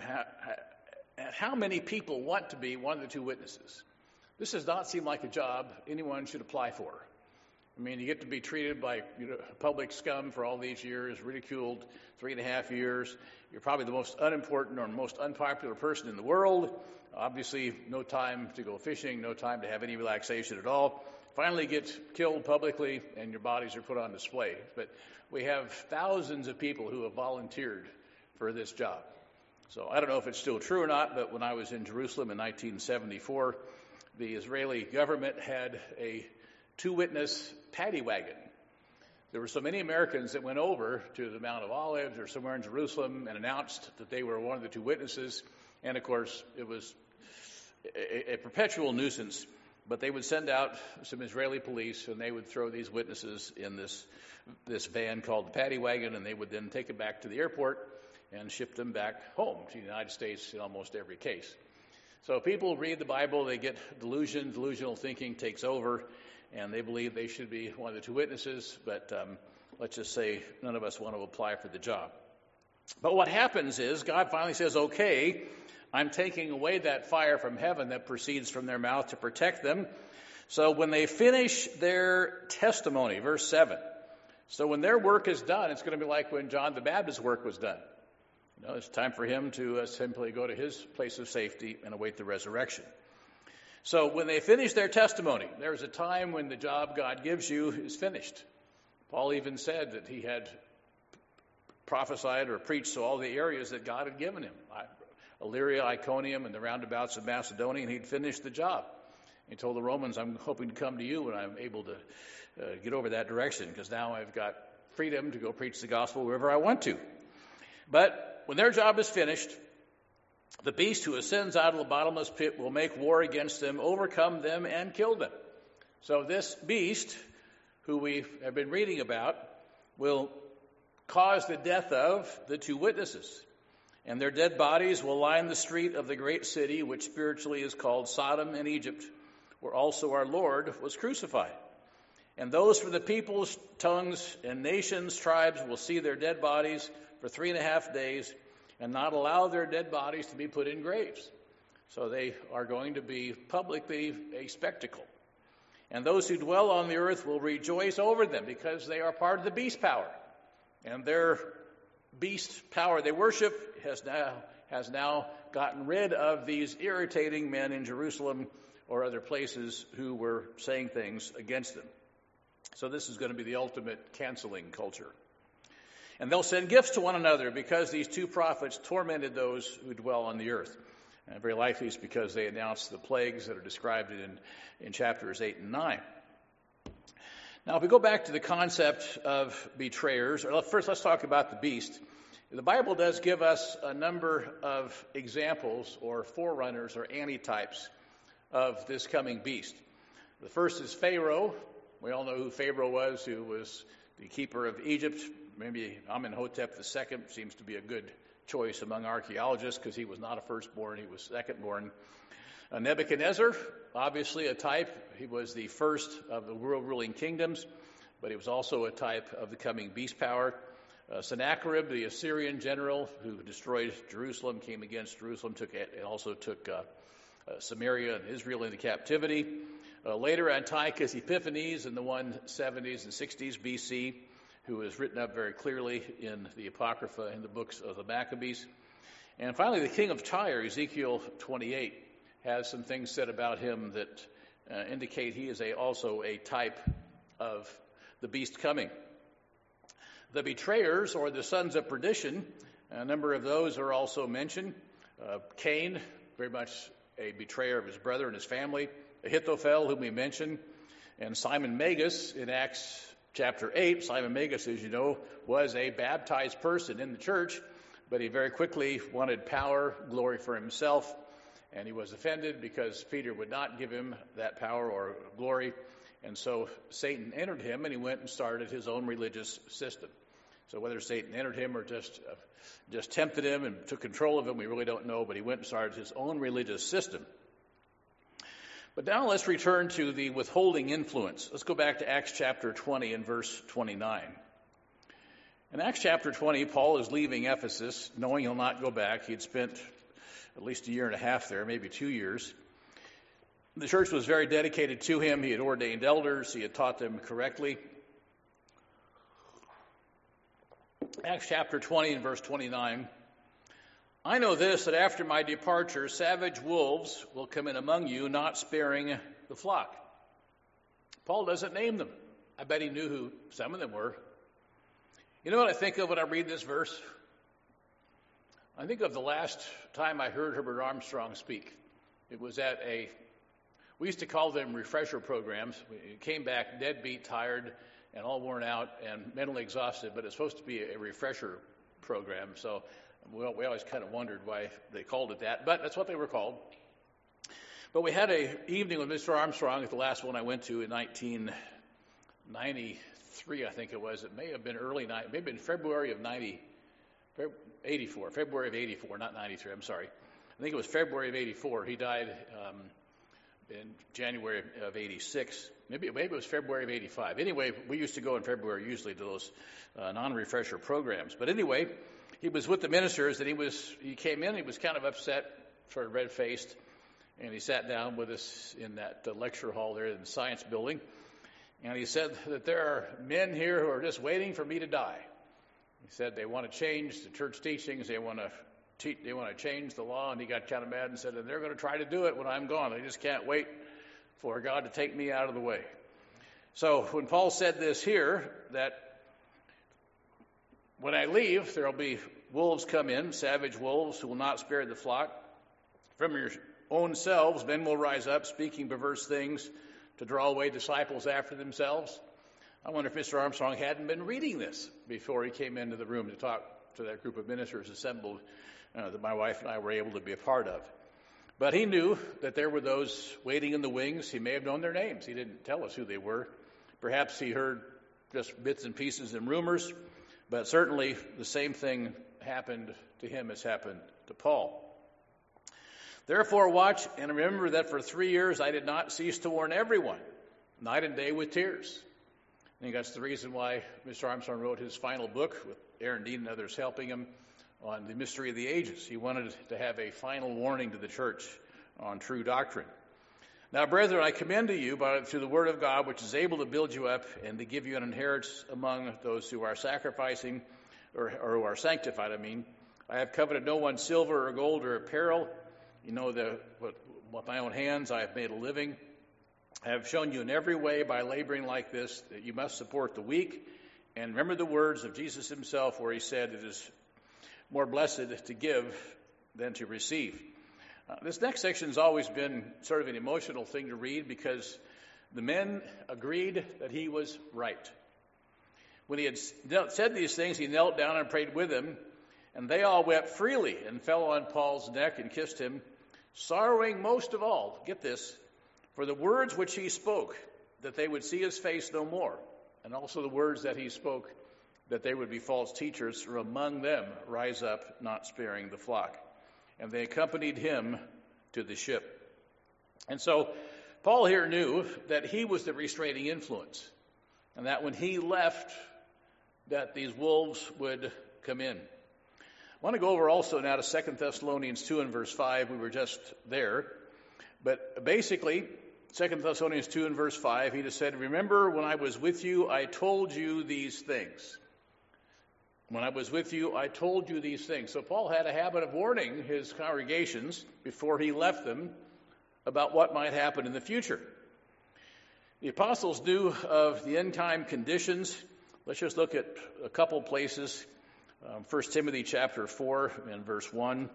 at how many people want to be one of the 2 witnesses. This does not seem like a job anyone should apply for. I mean, you get to be treated like public scum for all these years, ridiculed 3.5 years. You're probably the most unimportant or most unpopular person in the world. Obviously, no time to go fishing, no time to have any relaxation at all. Finally get killed publicly, and your bodies are put on display. But we have thousands of people who have volunteered for this job. So I don't know if it's still true or not, but when I was in Jerusalem in 1974, the Israeli government had a 2-witness paddy wagon. There were so many Americans that went over to the Mount of Olives or somewhere in Jerusalem and announced that they were one of the 2 witnesses. And of course, it was a perpetual nuisance. But they would send out some Israeli police, and they would throw these witnesses in this van called the paddy wagon, and they would then take it back to the airport and ship them back home to the United States in almost every case. So people read the Bible, they get delusional thinking takes over, and they believe they should be one of the two witnesses, but let's just say none of us want to apply for the job. But what happens is God finally says, okay, I'm taking away that fire from heaven that proceeds from their mouth to protect them. So when they finish their testimony, verse 7, so when their work is done, it's going to be like when John the Baptist's work was done. It's time for him to simply go to his place of safety and await the resurrection. So when they finish their testimony, there's a time when the job God gives you is finished. Paul even said that he had prophesied or preached to all the areas that God had given him, Illyria, Iconium, and the roundabouts of Macedonia, and he'd finished the job. He told the Romans, I'm hoping to come to you when I'm able to get over that direction, because now I've got freedom to go preach the gospel wherever I want to. But when their job is finished, the beast who ascends out of the bottomless pit will make war against them, overcome them, and kill them. So this beast, who we have been reading about, will cause the death of the two witnesses. And their dead bodies will line the street of the great city, which spiritually is called Sodom and Egypt, where also our Lord was crucified. And those from the peoples, tongues, and nations, tribes will see their dead bodies for 3.5 days and not allow their dead bodies to be put in graves. So they are going to be publicly a spectacle. And those who dwell on the earth will rejoice over them because they are part of the beast power. And their beast power they worship has now gotten rid of these irritating men in Jerusalem or other places who were saying things against them. So this is going to be the ultimate canceling culture. And they'll send gifts to one another because these two prophets tormented those who dwell on the earth. And very likely it's because they announced the plagues that are described in chapters 8 and 9. Now, if we go back to the concept of betrayers, or first let's talk about the beast. The Bible does give us a number of examples or forerunners or antitypes of this coming beast. The first is Pharaoh. We all know who Pharaoh was, who was the keeper of Egypt. Maybe Amenhotep II seems to be a good choice among archaeologists because he was not a firstborn, he was secondborn. Nebuchadnezzar, obviously a type. He was the first of the world-ruling kingdoms, but he was also a type of the coming beast power. Sennacherib, the Assyrian general who destroyed Jerusalem, came against Jerusalem, also took Samaria and Israel into captivity. Later, Antiochus Epiphanes in the 170s and 60s BC, who is written up very clearly in the Apocrypha in the books of the Maccabees. And finally, the king of Tyre, Ezekiel 28, has some things said about him that indicate he is also a type of the beast coming. The betrayers, or the sons of perdition, a number of those are also mentioned. Cain, very much a betrayer of his brother and his family. Ahithophel, whom we mentioned, and Simon Magus in Acts chapter 8. Simon Magus, as you know, was a baptized person in the church, but he very quickly wanted power, glory for himself, and he was offended because Peter would not give him that power or glory, and so Satan entered him, and he went and started his own religious system. So whether Satan entered him or just tempted him and took control of him, we really don't know, but he went and started his own religious system. But now let's return to the withholding influence. Let's go back to Acts chapter 20 and verse 29. In Acts chapter 20, Paul is leaving Ephesus, knowing he'll not go back. He had spent at least 1.5 years there, maybe 2 years. The church was very dedicated to him. He had ordained elders. He had taught them correctly. Acts chapter 20 and verse 29. I know this, that after my departure, savage wolves will come in among you, not sparing the flock. Paul doesn't name them. I bet he knew who some of them were. You know what I think of when I read this verse? I think of the last time I heard Herbert Armstrong speak. It was at we used to call them refresher programs. We came back deadbeat, tired, and all worn out and mentally exhausted, but it's supposed to be a refresher program. So we always kind of wondered why they called it that, but that's what they were called. But we had an evening with Mr. Armstrong at the last one I went to in 1993, I think it was. It may have been maybe in February of 84, not 93, I'm sorry. I think it was February of 84. He died in January of 86. Maybe it was February of 85. Anyway, we used to go in February usually to those non-refresher programs. But anyway, he was with the ministers, and he came in, he was kind of upset, sort of red-faced, and he sat down with us in that lecture hall there in the science building, and he said that there are men here who are just waiting for me to die. He said they want to change the church teachings, they want to change the law, and he got kind of mad and said, and they're going to try to do it when I'm gone. They just can't wait for God to take me out of the way. So when Paul said this here, that when I leave, there will be wolves come in, savage wolves who will not spare the flock. From your own selves, men will rise up, speaking perverse things to draw away disciples after themselves. I wonder if Mr. Armstrong hadn't been reading this before he came into the room to talk to that group of ministers assembled that my wife and I were able to be a part of. But he knew that there were those waiting in the wings. He may have known their names. He didn't tell us who they were. Perhaps he heard just bits and pieces and rumors, but certainly the same thing happened to him as happened to Paul. Therefore watch and remember that for 3 years I did not cease to warn everyone, night and day with tears. I think that's the reason why Mr. Armstrong wrote his final book, with Aaron Dean and others helping him, on the mystery of the ages. He wanted to have a final warning to the church on true doctrine. Now, brethren, I commend to you through the word of God, which is able to build you up and to give you an inheritance among those who are sacrificing, or who are sanctified, I have coveted no one's silver or gold or apparel. You know that with my own hands I have made a living. I have shown you in every way by laboring like this that you must support the weak. And remember the words of Jesus himself, where he said, it is more blessed to give than to receive. This next section has always been sort of an emotional thing to read, because the men agreed that he was right. When he had said these things, he knelt down and prayed with them, and they all wept freely and fell on Paul's neck and kissed him, sorrowing most of all, get this, for the words which he spoke, that they would see his face no more, and also the words that he spoke, that there would be false teachers from among them rise up, not sparing the flock. And they accompanied him to the ship. And so Paul here knew that he was the restraining influence, and that when he left, that these wolves would come in. I want to go over also now to 2 Thessalonians 2 and verse 5. We were just there. But basically, 2 Thessalonians 2 and verse 5, he just said, remember when I was with you, I told you these things. When I was with you, I told you these things. So Paul had a habit of warning his congregations before he left them about what might happen in the future. The apostles knew of the end-time conditions. Let's just look at a couple places. 1 Timothy chapter 4 and verse 1.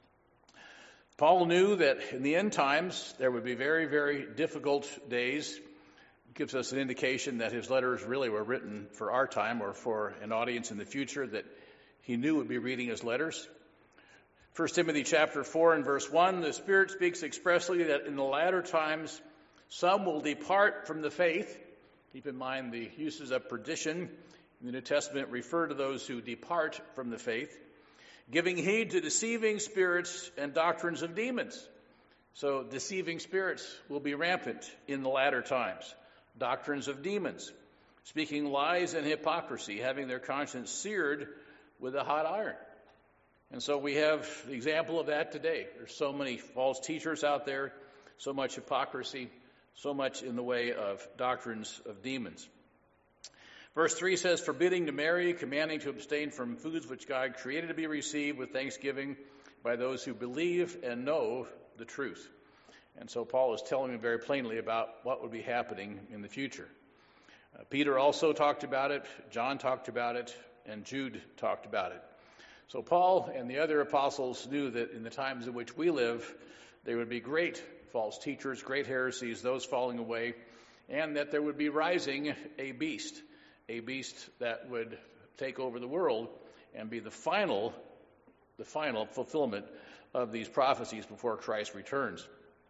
Paul knew that in the end times there would be very, very difficult days. Gives us an indication that his letters really were written for our time, or for an audience in the future that he knew would be reading his letters. 1 Timothy chapter 4 and verse 1, the Spirit speaks expressly that in the latter times some will depart from the faith. Keep in mind the uses of perdition in the New Testament refer to those who depart from the faith, giving heed to deceiving spirits and doctrines of demons. So deceiving spirits will be rampant in the latter times. Doctrines of demons, speaking lies and hypocrisy, having their conscience seared with a hot iron. And so we have the example of that today. There's so many false teachers out there, so much hypocrisy, so much in the way of doctrines of demons. Verse 3 says, forbidding to marry, commanding to abstain from foods which God created to be received with thanksgiving by those who believe and know the truth. And so Paul is telling them very plainly about what would be happening in the future. Peter also talked about it, John talked about it, and Jude talked about it. So Paul and the other apostles knew that in the times in which we live, there would be great false teachers, great heresies, those falling away, and that there would be rising a beast that would take over the world and be the final fulfillment of these prophecies before Christ returns.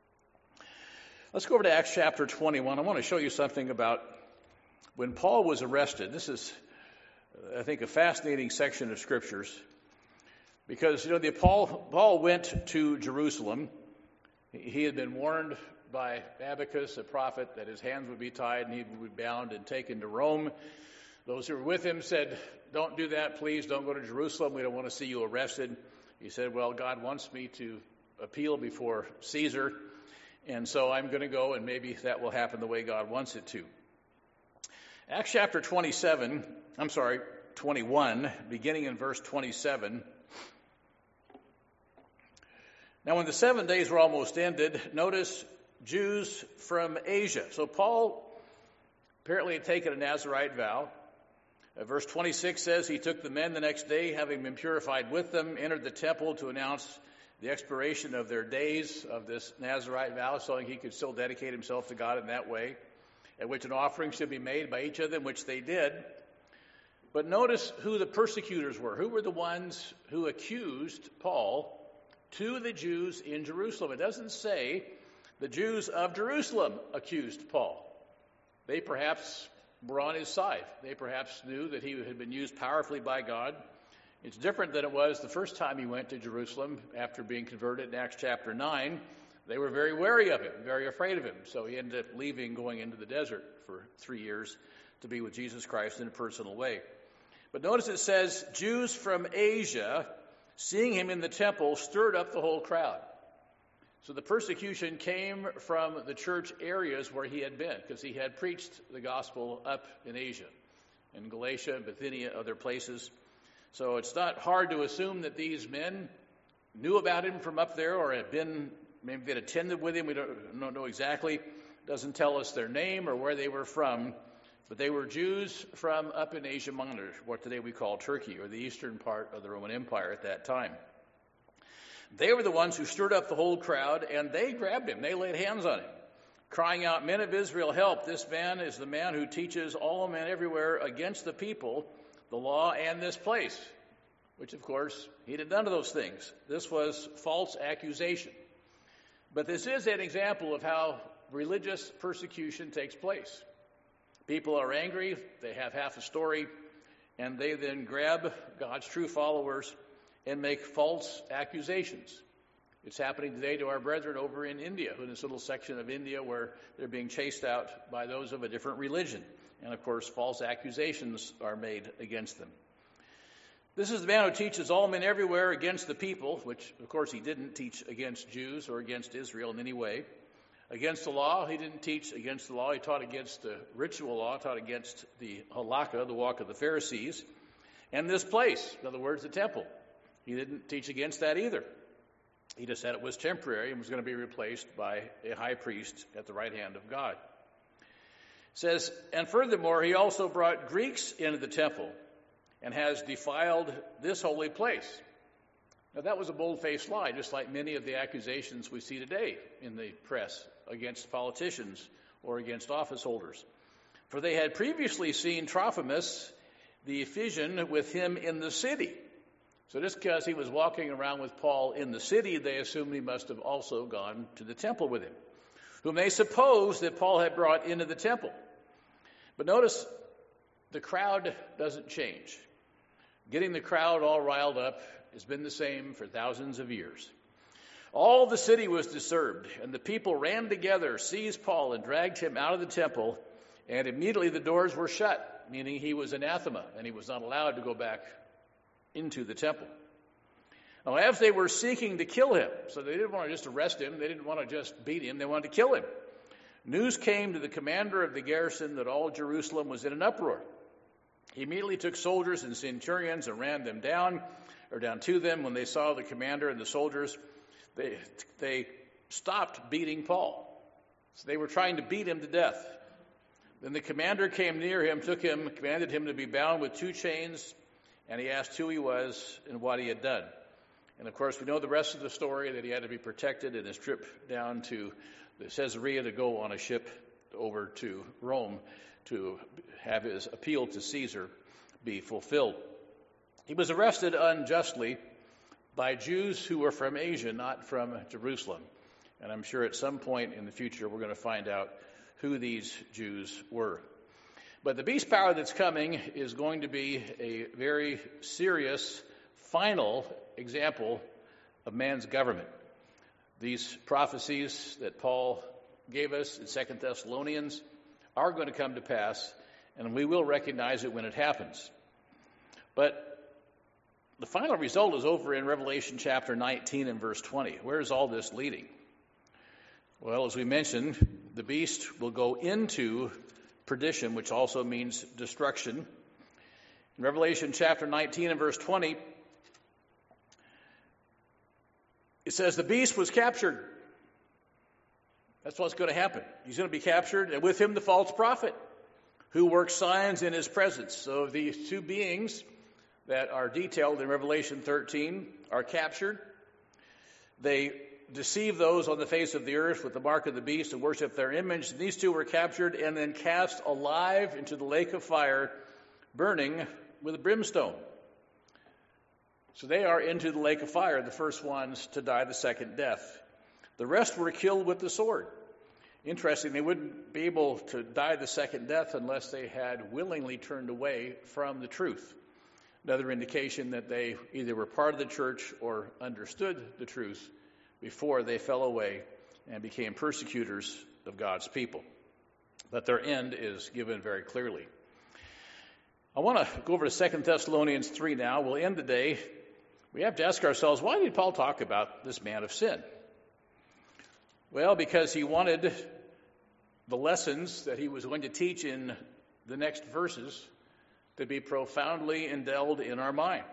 Let's go over to Acts chapter 21. I want to show you something about when Paul was arrested. This is, I think, a fascinating section of Scriptures. Because, Paul went to Jerusalem. He had been warned by Abacus, a prophet, that his hands would be tied and he would be bound and taken to Rome. Those who were with him said, "Don't do that, please. Don't go to Jerusalem. We don't want to see you arrested." He said, "Well, God wants me to appeal before Caesar, and so I'm going to go, and maybe that will happen the way God wants it to." Acts chapter 21, beginning in verse 27. Now, when the 7 days were almost ended, notice Jews from Asia. So Paul apparently had taken a Nazirite vow. Verse 26 says, "He took the men the next day, having been purified with them, entered the temple to announce the expiration of their days of this Nazirite vow, so he could still dedicate himself to God in that way, at which an offering should be made by each of them, which they did." But notice who the persecutors were. Who were the ones who accused Paul to the Jews in Jerusalem? It doesn't say the Jews of Jerusalem accused Paul. They perhaps were on his side. They perhaps knew that he had been used powerfully by God. It's different than it was the first time he went to Jerusalem after being converted in Acts chapter 9. They were very wary of him, very afraid of him. So he ended up leaving, going into the desert for 3 years to be with Jesus Christ in a personal way. But notice it says, Jews from Asia, seeing him in the temple, stirred up the whole crowd. So the persecution came from the church areas where he had been, because he had preached the gospel up in Asia, in Galatia, Bithynia, other places. So it's not hard to assume that these men knew about him from up there, or had been, maybe they'd attended with him. We don't know exactly. It doesn't tell us their name or where they were from, but they were Jews from up in Asia Minor, what today we call Turkey, or the eastern part of the Roman Empire at that time. They were the ones who stirred up the whole crowd, and they grabbed him. They laid hands on him, crying out, "Men of Israel, help! This man is the man who teaches all men everywhere against the people, the law, and this place." Which, of course, he did none of those things. This was false accusation. But this is an example of how religious persecution takes place. People are angry, they have half a story, and they then grab God's true followers and make false accusations. It's happening today to our brethren over in India, in this little section of India where they're being chased out by those of a different religion. And, of course, false accusations are made against them. This is the man who teaches all men everywhere against the people, which, of course, he didn't teach against Jews or against Israel in any way. Against the law, he didn't teach against the law. He taught against the ritual law, taught against the halakha, the walk of the Pharisees, and this place, in other words, the temple. He didn't teach against that either. He just said it was temporary and was going to be replaced by a high priest at the right hand of God. It says, "And furthermore, he also brought Greeks into the temple and has defiled this holy place." Now, that was a bold-faced lie, just like many of the accusations we see today in the press against politicians or against office holders. For they had previously seen Trophimus, the Ephesian, with him in the city. So just because he was walking around with Paul in the city, they assumed he must have also gone to the temple with him, whom they supposed that Paul had brought into the temple. But notice, the crowd doesn't change. Getting the crowd all riled up has been the same for thousands of years. All the city was disturbed, and the people ran together, seized Paul, and dragged him out of the temple, and immediately the doors were shut, meaning he was anathema, and he was not allowed to go back into the temple. Now, as they were seeking to kill him, so they didn't want to just arrest him, they didn't want to just beat him, they wanted to kill him. News came to the commander of the garrison that all Jerusalem was in an uproar. He immediately took soldiers and centurions and ran them down to them. When they saw the commander and the soldiers, they stopped beating Paul. So they were trying to beat him to death. Then the commander came near him, took him, commanded him to be bound with 2 chains, and he asked who he was and what he had done. And, of course, we know the rest of the story, that he had to be protected in his trip down to Caesarea to go on a ship over to Rome to have his appeal to Caesar be fulfilled. He was arrested unjustly by Jews who were from Asia, not from Jerusalem. And I'm sure at some point in the future we're going to find out who these Jews were. But the beast power that's coming is going to be a very serious, final example of man's government. These prophecies that Paul gave us in 2 Thessalonians are going to come to pass, and we will recognize it when it happens. But the final result is over in Revelation chapter 19 and verse 20. Where is all this leading? Well, as we mentioned, the beast will go into perdition, which also means destruction. In Revelation chapter 19 and verse 20, it says the beast was captured. That's what's going to happen. He's going to be captured, and with him the false prophet, who works signs in his presence. So these two beings that are detailed in Revelation 13 are captured. They deceive those on the face of the earth with the mark of the beast and worship their image. These two were captured and then cast alive into the lake of fire, burning with brimstone. So they are into the lake of fire, the first ones to die the second death. The rest were killed with the sword. Interesting, they wouldn't be able to die the second death unless they had willingly turned away from the truth. Another indication that they either were part of the church or understood the truth before they fell away and became persecutors of God's people. But their end is given very clearly. I want to go over to 2 Thessalonians 3 now. We'll end the day. We have to ask ourselves, why did Paul talk about this man of sin? Well, because he wanted the lessons that he was going to teach in the next verses to be profoundly indwelled in our mind.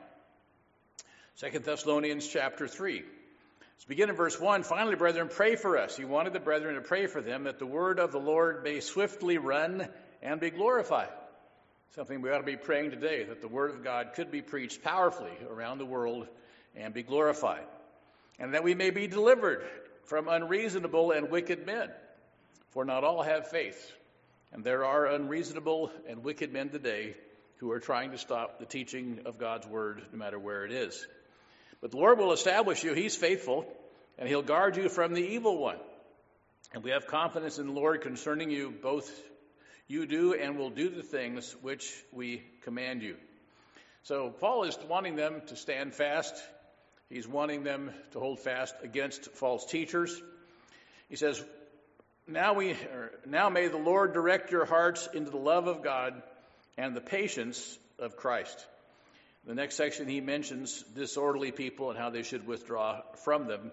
2 Thessalonians chapter 3. Let's begin in verse 1. Finally, brethren, pray for us. He wanted the brethren to pray for them, that the word of the Lord may swiftly run and be glorified. Something we ought to be praying today, that the word of God could be preached powerfully around the world and be glorified. And that we may be delivered from unreasonable and wicked men. For not all have faith. And there are unreasonable and wicked men today who are trying to stop the teaching of God's word, no matter where it is. But the Lord will establish you. He's faithful, and he'll guard you from the evil one. And we have confidence in the Lord concerning you. Both you do and will do the things which we command you. So Paul is wanting them to stand fast. He's wanting them to hold fast against false teachers. He says, Now may the Lord direct your hearts into the love of God and the patience of Christ. The next section he mentions disorderly people and how they should withdraw from them.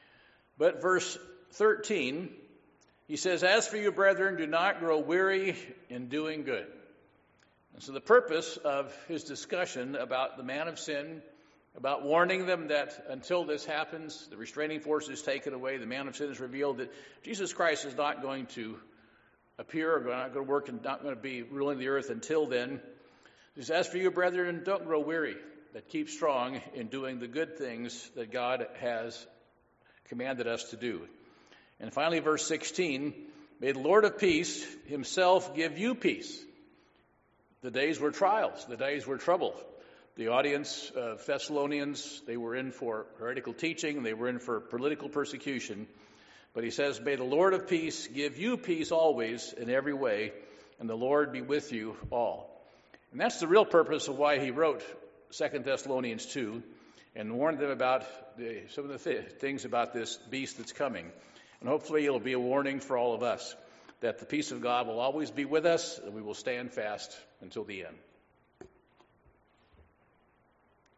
But verse 13, he says, As for you, brethren, do not grow weary in doing good. And so the purpose of his discussion about the man of sin, about warning them that until this happens, the restraining force is taken away, the man of sin is revealed, that Jesus Christ is not going to appear, or not going to work, and not going to be ruling the earth until then. He says, As for you, brethren, don't grow weary, but keep strong in doing the good things that God has commanded us to do. And finally, verse 16, May the Lord of peace himself give you peace. The days were trials, the days were trouble. The audience of Thessalonians, they were in for heretical teaching, they were in for political persecution. But he says, May the Lord of peace give you peace always in every way, and the Lord be with you all. And that's the real purpose of why he wrote 2 Thessalonians 2 and warned them about some of the things about this beast that's coming. And hopefully it'll be a warning for all of us that the peace of God will always be with us, and we will stand fast until the end.